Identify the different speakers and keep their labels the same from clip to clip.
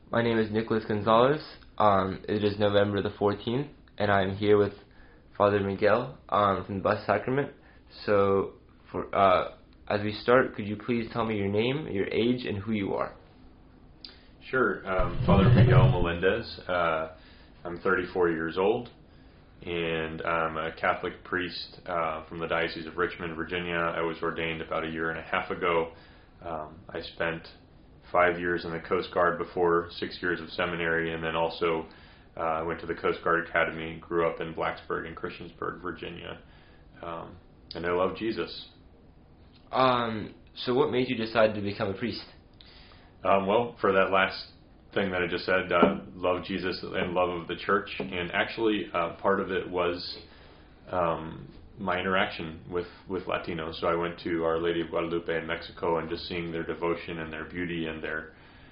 Speaker 1: My name is Nicholas Gonzalez. It is November the 14th, and I'm here with Father Miguel from the Blessed Sacrament. So, as we start, could you please tell me your name, your age, and who you are?
Speaker 2: Sure. Father Miguel Melendez. I'm 34 years old, and I'm a Catholic priest from the Diocese of Richmond, Virginia. I was ordained about a year and a half ago. I spent 5 years in the Coast Guard before 6 years of seminary, and then also went to the Coast Guard Academy, grew up in Blacksburg and Christiansburg, Virginia, and I love Jesus.
Speaker 1: So what made you decide to become a priest?
Speaker 2: Well, for that last thing that I just said, love Jesus and love of the church, and actually part of it was my interaction with Latinos. So I went to Our Lady of Guadalupe in Mexico, and just seeing their devotion and their beauty and their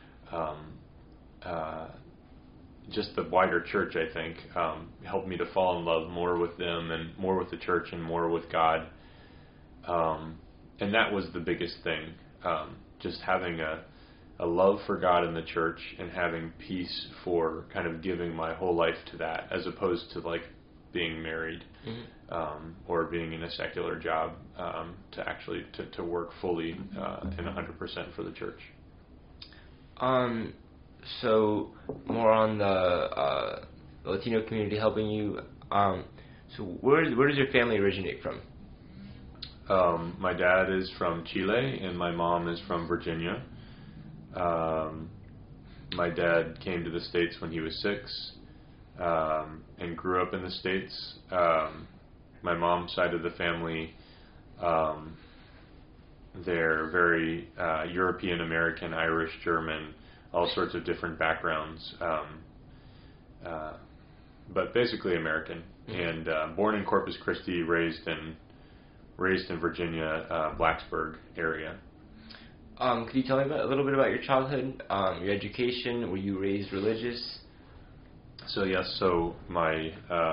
Speaker 2: just the wider church, I think, helped me to fall in love more with them and more with the church and more with God. And that was the biggest thing, just having a love for God and the church, and having peace for kind of giving my whole life to that, as opposed to like being married or being in a secular job, to actually to work fully and 100% for the church.
Speaker 1: So more on the Latino community helping you. So where does your family originate from?
Speaker 2: My dad is from Chile, and my mom is from Virginia. My dad came to the States when he was 6, and grew up in the States. My mom's side of the family, they're very European American, Irish, German, all sorts of different backgrounds, but basically American. And born in Corpus Christi, raised in Virginia, Blacksburg area.
Speaker 1: Could you tell me a little bit about your childhood, your education? Were you raised religious?
Speaker 2: So yes, so my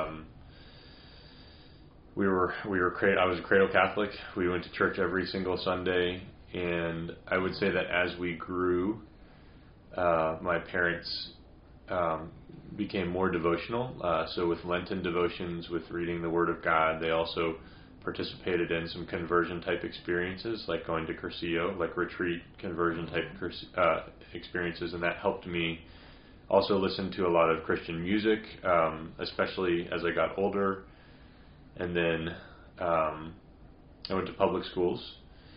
Speaker 2: I was a cradle Catholic. We went to church every single Sunday, and I would say that as we grew, my parents became more devotional. So with Lenten devotions, with reading the Word of God, they also participated in some conversion type experiences, like going to Cursillo, like retreat conversion type experiences, and that helped me also listen to a lot of Christian music, especially as I got older. And then I went to public schools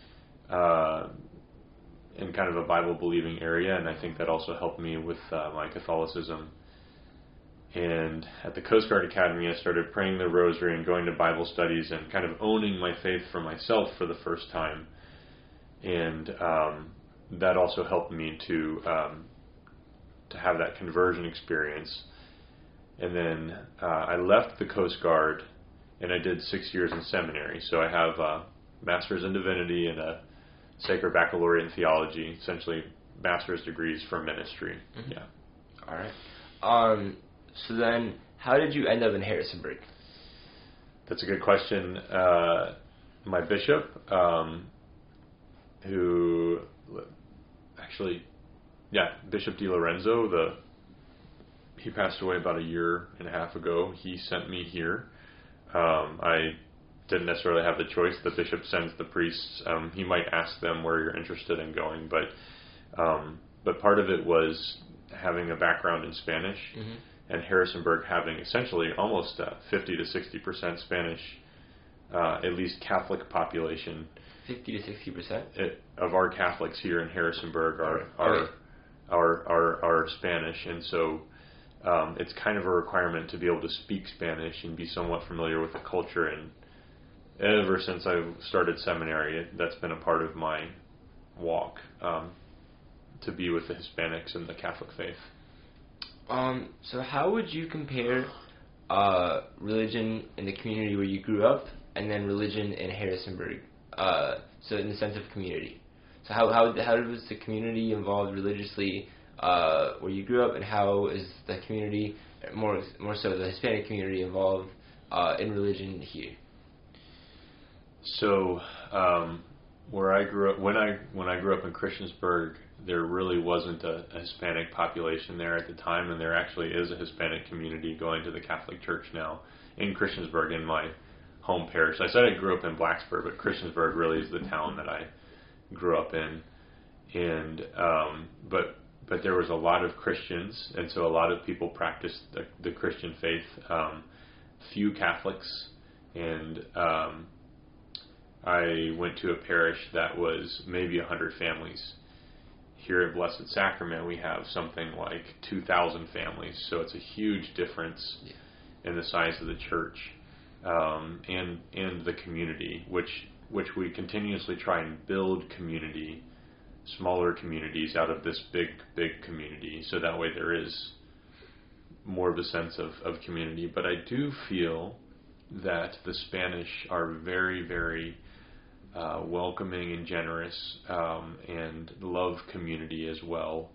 Speaker 2: in kind of a Bible believing area, and I think that also helped me with my Catholicism. And at the Coast Guard Academy, I started praying the rosary and going to Bible studies and kind of owning my faith for myself for the first time. And that also helped me to have that conversion experience. And then I left the Coast Guard, and I did 6 years in seminary. So I have a master's in divinity and a sacred baccalaureate in theology, essentially master's degrees for ministry.
Speaker 1: Mm-hmm.
Speaker 2: Yeah.
Speaker 1: All right. So then, how did you end up in Harrisonburg?
Speaker 2: That's a good question. My bishop, Bishop DiLorenzo, he passed away about a year and a half ago. He sent me here. I didn't necessarily have the choice. The bishop sends the priests. He might ask them where you're interested in going, but part of it was having a background in Spanish. Mm-hmm. And Harrisonburg having essentially almost 50 to 60% Spanish, at least Catholic population.
Speaker 1: 50 to 60%?
Speaker 2: Of our Catholics here in Harrisonburg are Spanish, and so it's kind of a requirement to be able to speak Spanish and be somewhat familiar with the culture. And ever since I started seminary, that's been a part of my walk, to be with the Hispanics and the Catholic faith.
Speaker 1: So how would you compare religion in the community where you grew up and then religion in Harrisonburg? So in the sense of community. So how was the community involved religiously where you grew up, and how is the community, more so the Hispanic community, involved in religion here?
Speaker 2: So where I grew up, when I grew up in Christiansburg, there really wasn't a Hispanic population there at the time, and there actually is a Hispanic community going to the Catholic Church now in Christiansburg, in my home parish. I said I grew up in Blacksburg, but Christiansburg really is the town that I grew up in. And but there was a lot of Christians, and so a lot of people practiced the Christian faith. Few Catholics, and I went to a parish that was maybe 100 families. Here at Blessed Sacrament, we have something like 2,000 families, so it's a huge difference in the size of the church and the community, which we continuously try and build community, smaller communities out of this big community, so that way there is more of a sense of community. But I do feel that the Spanish are very, very welcoming and generous, and love community as well.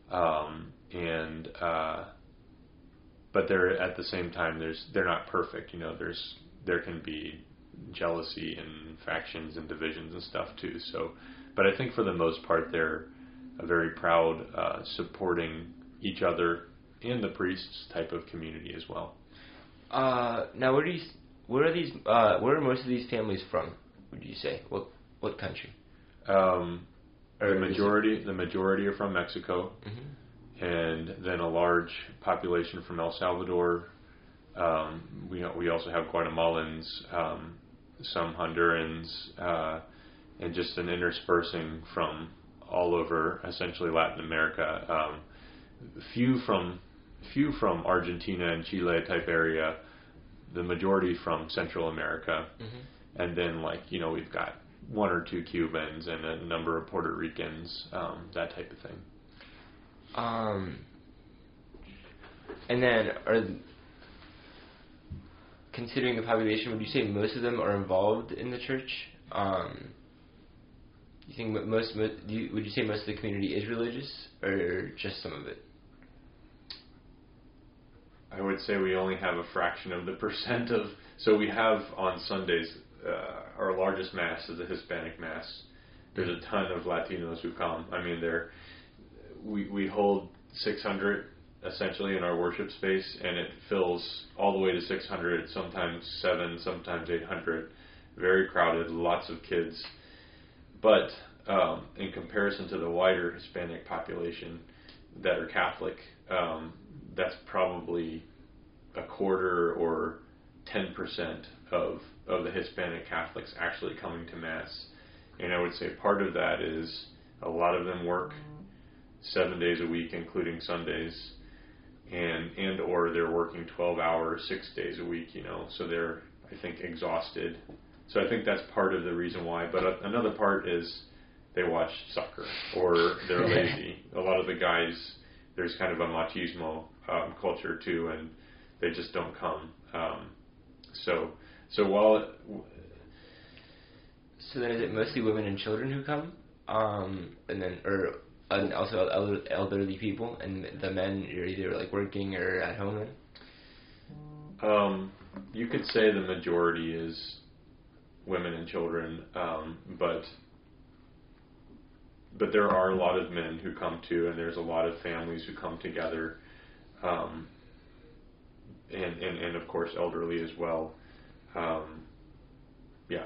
Speaker 2: But they're at the same time, they're not perfect. There can be jealousy and factions and divisions and stuff too. So, but I think for the most part, they're a very proud, supporting each other and the priests type of community as well.
Speaker 1: Now, where are most of these families from? Would you say what country?
Speaker 2: The majority are from Mexico, mm-hmm. and then a large population from El Salvador. We also have Guatemalans, some Hondurans, and just an interspersing from all over, essentially Latin America. Few from Argentina and Chile type area. The majority from Central America, mm-hmm. and then we've got one or two Cubans and a number of Puerto Ricans, that type of thing.
Speaker 1: And then, considering the population, would you say most of them are involved in the church? You think would you say most of the community is religious, or just some of it?
Speaker 2: I would say we only have a fraction of the percent of. So we have on Sundays, our largest mass is a Hispanic mass. There's a ton of Latinos who come. I mean, we hold 600 essentially in our worship space, and it fills all the way to 600, sometimes 7, sometimes 800. Very crowded, lots of kids. But in comparison to the wider Hispanic population that are Catholic, that's probably a quarter or 10% of the Hispanic Catholics actually coming to Mass. And I would say part of that is a lot of them work 7 days a week, including Sundays, and or they're working 12 hours, 6 days a week, so they're, I think, exhausted. So I think that's part of the reason why. But another part is they watch soccer or they're lazy. A lot of the guys, there's kind of a machismo culture too, and they just don't come. So
Speaker 1: then is it mostly women and children who come, and also elderly people, and the men are either working or at home then?
Speaker 2: You could say the majority is women and children, but there are a lot of men who come too, and there's a lot of families who come together, and of course elderly as well. Yeah.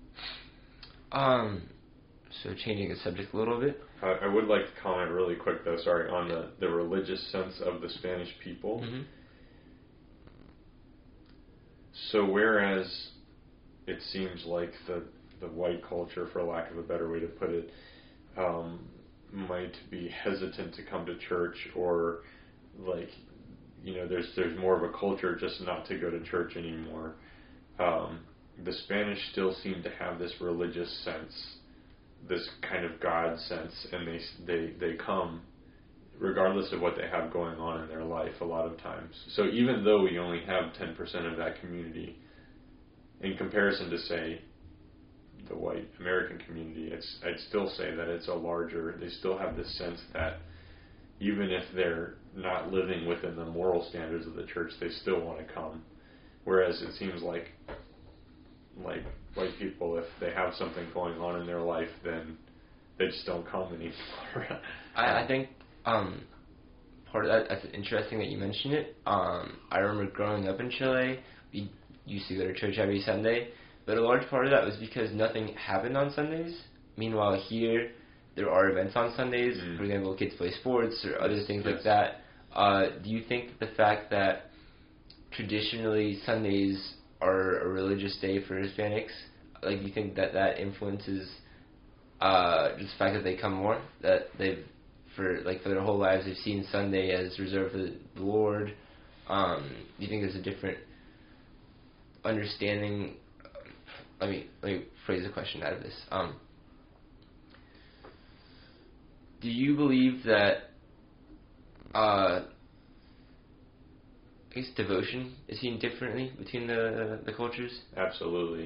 Speaker 1: So changing the subject a little bit.
Speaker 2: I would like to comment really quick though, sorry, on the religious sense of the Spanish people. Mm-hmm. So whereas it seems like the white culture, for lack of a better way to put it, might be hesitant to come to church, or there's more of a culture just not to go to church anymore. The Spanish still seem to have this religious sense, this kind of God sense, and they come regardless of what they have going on in their life a lot of times. So even though we only have 10% of that community, in comparison to, say, the white American community, I'd still say that it's a larger, they still have this sense that even if they're not living within the moral standards of the church, they still want to come. Whereas it seems like white people, if they have something going on in their life, then they just don't come anymore.
Speaker 1: I think part of that's interesting that you mention it. I remember growing up in Chile, we used to go to church every Sunday, but a large part of that was because nothing happened on Sundays. Meanwhile, here there are events on Sundays. For example, kids play sports or other things like that. Do you think the fact that traditionally Sundays are a religious day for Hispanics, like, do you think that influences just the fact that they come more, that they've for their whole lives they've seen Sunday as reserved for the Lord? Do you think there's a different understanding? Let me phrase the question out of this. Do you believe that I guess devotion is seen differently between the cultures?
Speaker 2: Absolutely.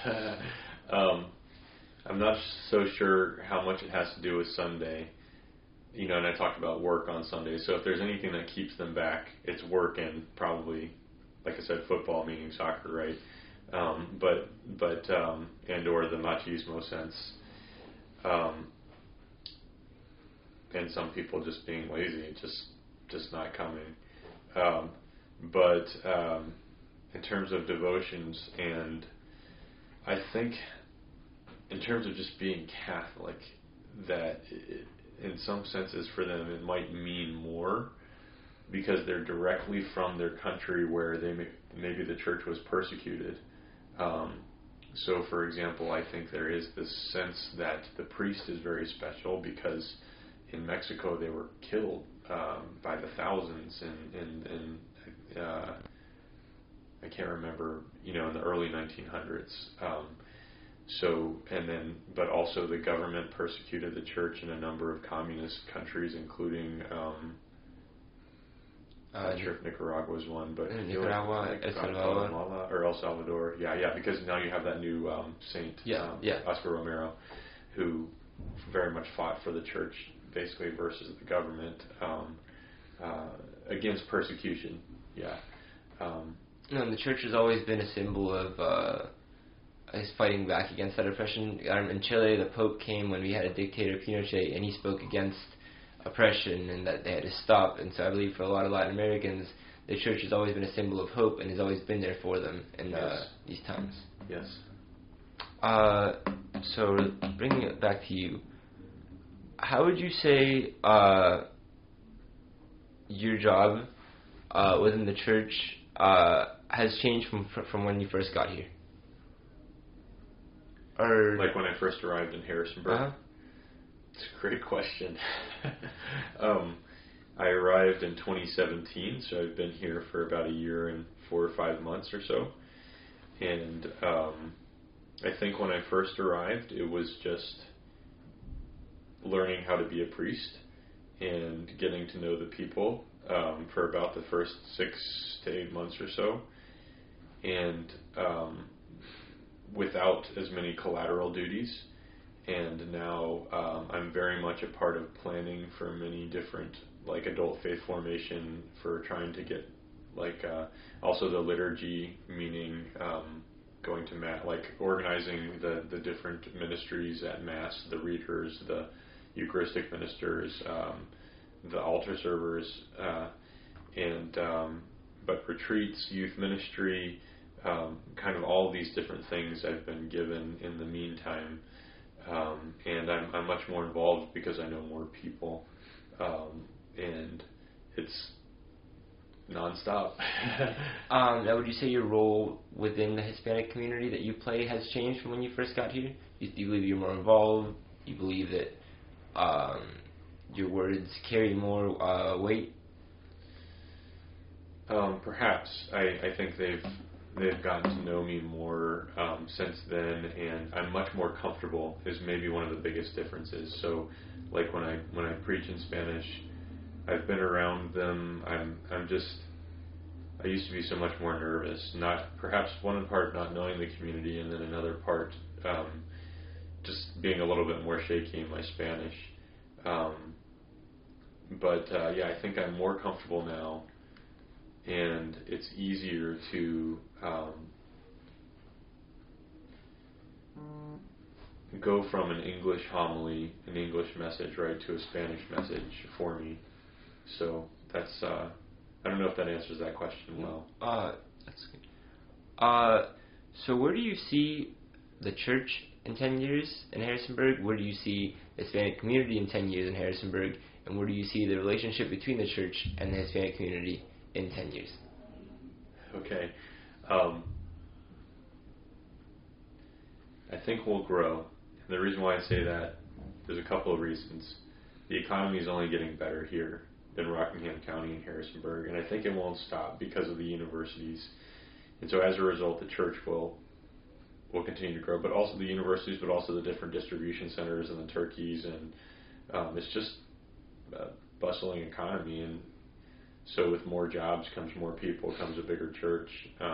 Speaker 2: I'm not so sure how much it has to do with Sunday. And I talked about work on Sunday. So if there's anything that keeps them back, it's work and probably, like I said, football, meaning soccer, right? And or the machismo sense. And some people just being lazy, just not coming. In terms of devotions, and I think in terms of just being Catholic, that in some senses for them it might mean more because they're directly from their country where maybe the church was persecuted. So, for example, I think there is this sense that the priest is very special because in Mexico they were killed by the thousands, and I can't remember, in the early 1900s. But also the government persecuted the church in a number of communist countries, including I'm not sure if Nicaragua was one, but
Speaker 1: Nicaragua, El Salvador,
Speaker 2: or El Salvador. Yeah, because now you have that new saint, Oscar Romero, who very much fought for the church, basically versus the government against persecution. Yeah.
Speaker 1: And the church has always been a symbol of fighting back against that oppression. In Chile, the Pope came when we had a dictator, Pinochet, and he spoke against oppression and that they had to stop. And so I believe for a lot of Latin Americans, the church has always been a symbol of hope and has always been there for them in these times.
Speaker 2: Yes.
Speaker 1: So bringing it back to you, how would you say your job within the church has changed from when you first got here? Or
Speaker 2: like when I first arrived in Harrisonburg? It's a great question. I arrived in 2017, so I've been here for about a year and 4 or 5 months or so. And I think when I first arrived, it was just learning how to be a priest and getting to know the people for about the first 6 to 8 months or so. And without as many collateral duties. And now I'm very much a part of planning for many different, like, adult faith formation, for trying to get, like, also the liturgy, meaning going to Mass, like organizing the different ministries at Mass, the readers, the Eucharistic ministers, the altar servers, but retreats, youth ministry, kind of all these different things I've been given in the meantime. And I'm much more involved because I know more people, and it's nonstop.
Speaker 1: Now, would you say your role within the Hispanic community that you play has changed from when you first got here? Do you believe you're more involved? Do you believe that your words carry more weight?
Speaker 2: Perhaps. I think they've gotten to know me more since then, and I'm much more comfortable is maybe one of the biggest differences. So, like when I preach in Spanish, I've been around them. I used to be so much more nervous. Perhaps one part not knowing the community, and then another part just being a little bit more shaky in my Spanish. I think I'm more comfortable now. And it's easier to go from an English homily, an English message, right, to a Spanish message for me. So that's I don't know if that answers that question well.
Speaker 1: That's good. So where do you see the church in 10 years in Harrisonburg? Where do you see the Hispanic community in 10 years in Harrisonburg? And where do you see the relationship between the church and the Hispanic community in 10 years?
Speaker 2: Okay. I think we'll grow. And the reason why I say that, there's a couple of reasons. The economy is only getting better here in Rockingham County and Harrisonburg, and I think it won't stop because of the universities. And so as a result, the church will continue to grow, but also the universities, but also the different distribution centers and the turkeys, and it's just a bustling economy. And so with more jobs comes more people, comes a bigger church.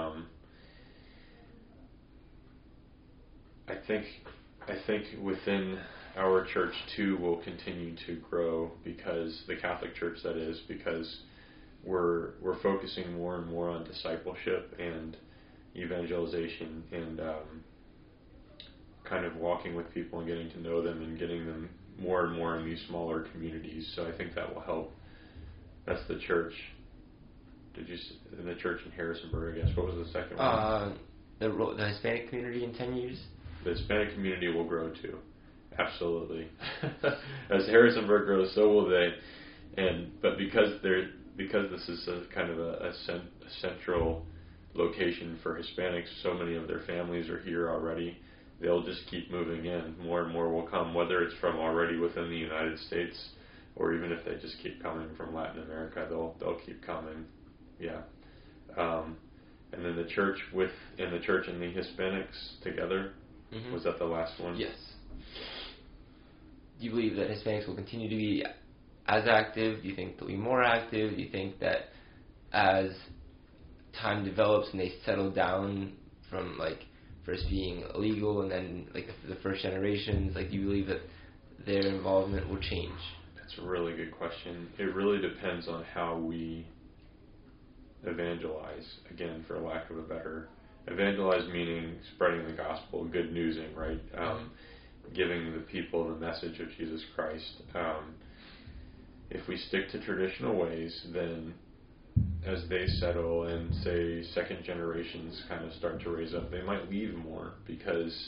Speaker 2: I think within our church too will continue to grow, because the Catholic Church, that is, because we're focusing more and more on discipleship and evangelization and kind of walking with people and getting to know them and getting them more and more in these smaller communities. So I think that will help. That's the church. In the church in Harrisonburg, I guess. What was the second one?
Speaker 1: The Hispanic community in 10 years?
Speaker 2: The Hispanic community will grow too. Absolutely. As Harrisonburg grows, so will they. But because this is a kind of a central location for Hispanics, so many of their families are here already. They'll just keep moving in. More and more will come, whether it's from already within the United States, or even if they just keep coming from Latin America, they'll keep coming. Yeah. And then the church and the Hispanics together. Mm-hmm. Was that the last one?
Speaker 1: Yes. Do you believe that Hispanics will continue to be as active? Do you think they'll be more active? Do you think that as time develops and they settle down from first being illegal and then the first generations, do you believe that their involvement will change?
Speaker 2: That's a really good question. It really depends on how we evangelize, again, for lack of a better. Evangelize meaning spreading the gospel, good newsing, right? Giving the people the message of Jesus Christ. If we stick to traditional ways, then as they settle and, say, second generations kind of start to raise up, they might leave more, because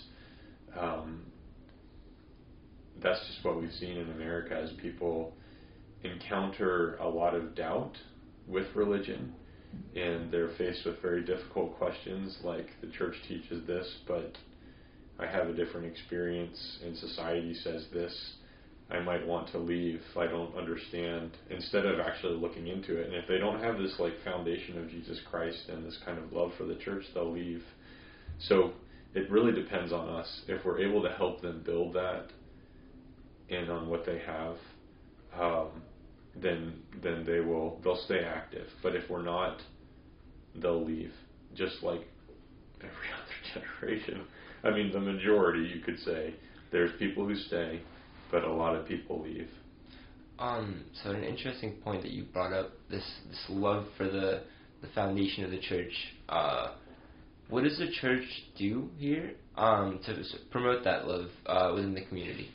Speaker 2: that's just what we've seen in America as people encounter a lot of doubt with religion, and they're faced with very difficult questions like, the church teaches this, but I have a different experience, and society says this. I might want to leave if I don't understand, instead of actually looking into it. And if they don't have this foundation of Jesus Christ and this kind of love for the church, they'll leave. So it really depends on us. If we're able to help them build that and on what they have, then they'll stay active. But if we're not, they'll leave, just like every other generation. I mean, the majority, you could say. There's people who stay, but a lot of people leave.
Speaker 1: So an interesting point that you brought up, this love for the foundation of the church. What does the church do here to promote that love within the community?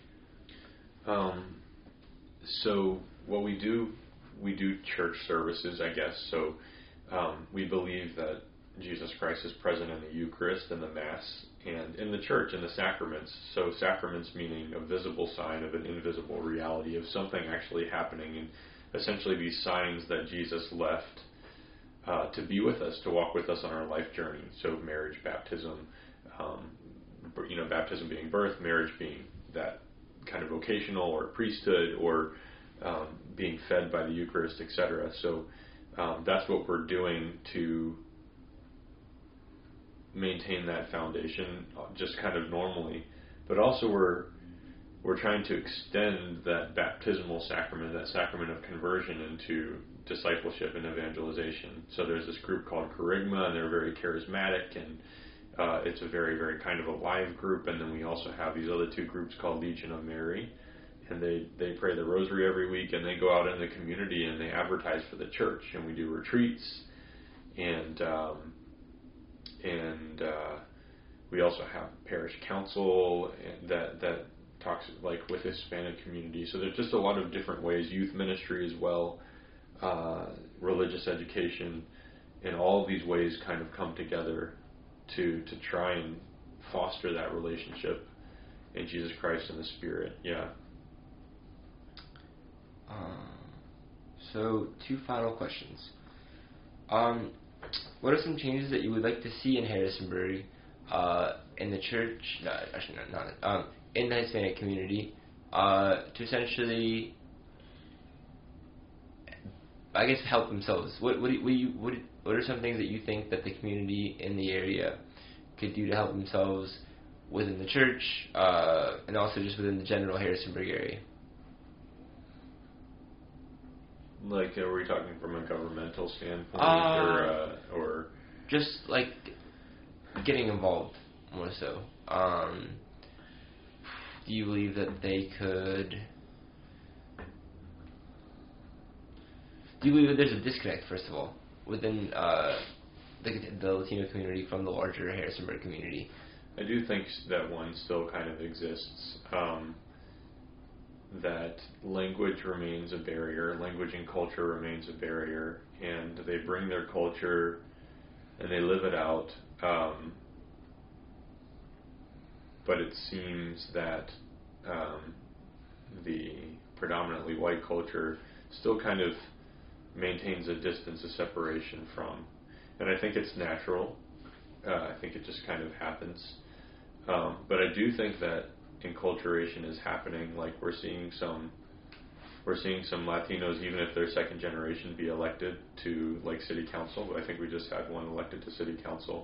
Speaker 2: So what we do church services, I guess. So we believe that Jesus Christ is present in the Eucharist and the Mass and in the church and the sacraments. So sacraments meaning a visible sign of an invisible reality, of something actually happening, and essentially these signs that Jesus left to be with us, to walk with us on our life journey. So marriage, baptism, baptism being birth, marriage being that kind of vocational or priesthood, or being fed by the Eucharist, etc. So that's what we're doing to maintain that foundation, just kind of normally. But also we're trying to extend that baptismal sacrament, that sacrament of conversion, into discipleship and evangelization. So there's this group called Kerygma, and they're very charismatic, and it's a very, very kind of a live group. And then we also have these other two groups called Legion of Mary, and they pray the rosary every week, and they go out in the community and they advertise for the church, and we do retreats, and We also have parish council that talks like with Hispanic community. So there's just a lot of different ways. Youth ministry as well, religious education, and all of these ways kind of come together to try and foster that relationship in Jesus Christ and the Spirit. Yeah.
Speaker 1: So 2 final questions. What are some changes that you would like to see in Harrisonburg, in the church? No, actually, not in the Hispanic community, to essentially, I guess, help themselves. What are some things that you think that the community in the area could do to help themselves within the church, and also just within the general Harrisonburg area?
Speaker 2: Like, are we talking from a governmental standpoint, or
Speaker 1: just like getting involved more so? Do you believe that they could? Do you believe that there's a disconnect, first of all, within the Latino community from the larger Harrisonburg community?
Speaker 2: I do think that one still kind of exists. That language remains a barrier, language and culture remains a barrier, and they bring their culture and they live it out, but it seems that the predominantly white culture still kind of maintains a distance, a separation from, and I think it's natural. I think it just kind of happens, but I do think that enculturation is happening. Like we're seeing some Latinos, even if they're second generation, be elected to like city council. I think we just had one elected to city council,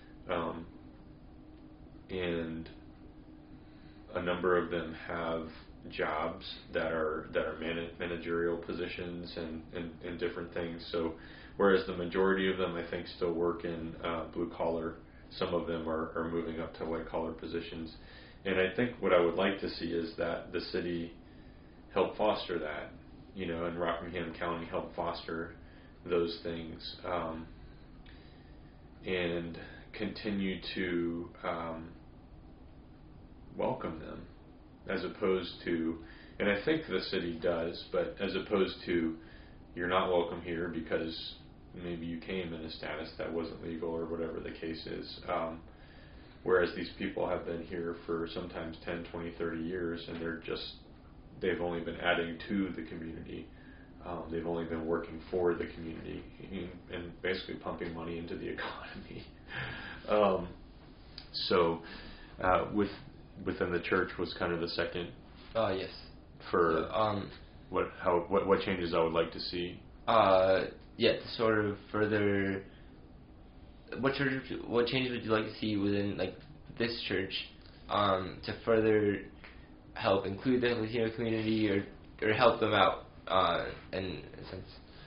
Speaker 2: and a number of them have jobs that are managerial positions and different things. So whereas the majority of them, I think, still work in blue collar, some of them are moving up to white collar positions. And I think what I would like to see is that the city help foster that, and Rockingham County help foster those things, and continue to welcome them, as opposed to, and I think the city does, but as opposed to, you're not welcome here because maybe you came in a status that wasn't legal or whatever the case is. Whereas these people have been here for sometimes 10, 20, 30 years, and they've only been adding to the community. They've only been working for the community and basically pumping money into the economy. Within the church was kind of the second.
Speaker 1: Yes.
Speaker 2: For what changes I would like to see.
Speaker 1: To sort of further. What changes would you like to see within like this church, to further help include the Latino community or help them out in a sense?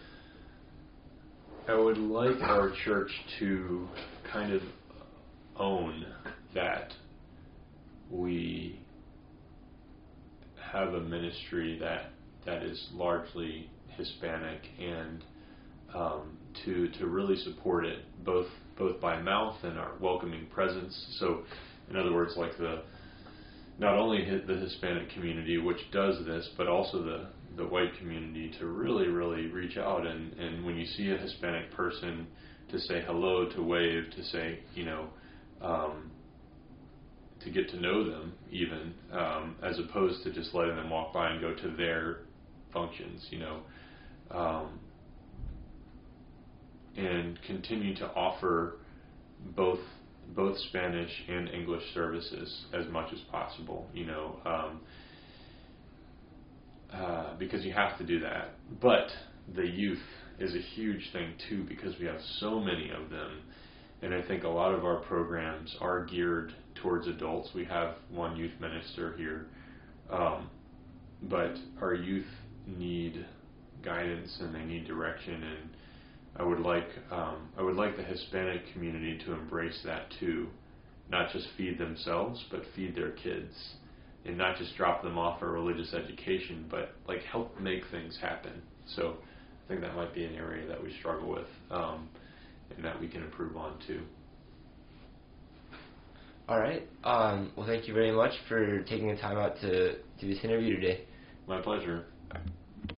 Speaker 2: I would like our church to kind of own that we have a ministry that is largely Hispanic, and to really support it both by mouth and our welcoming presence. So, in other words, like not only the Hispanic community, which does this, but also the white community, to really, really reach out and when you see a Hispanic person, to say hello, to wave, to say, to get to know them even, as opposed to just letting them walk by and go to their functions, and continue to offer both Spanish and English services as much as possible, because you have to do that. But the youth is a huge thing too, because we have so many of them, and I think a lot of our programs are geared towards adults. We have one youth minister here, but our youth need guidance and they need direction, and I would like the Hispanic community to embrace that too, not just feed themselves, but feed their kids, and not just drop them off for religious education, but like help make things happen. So I think that might be an area that we struggle with, and that we can improve on too.
Speaker 1: All right. Well, thank you very much for taking the time out to do this interview today.
Speaker 2: My pleasure.
Speaker 1: All right.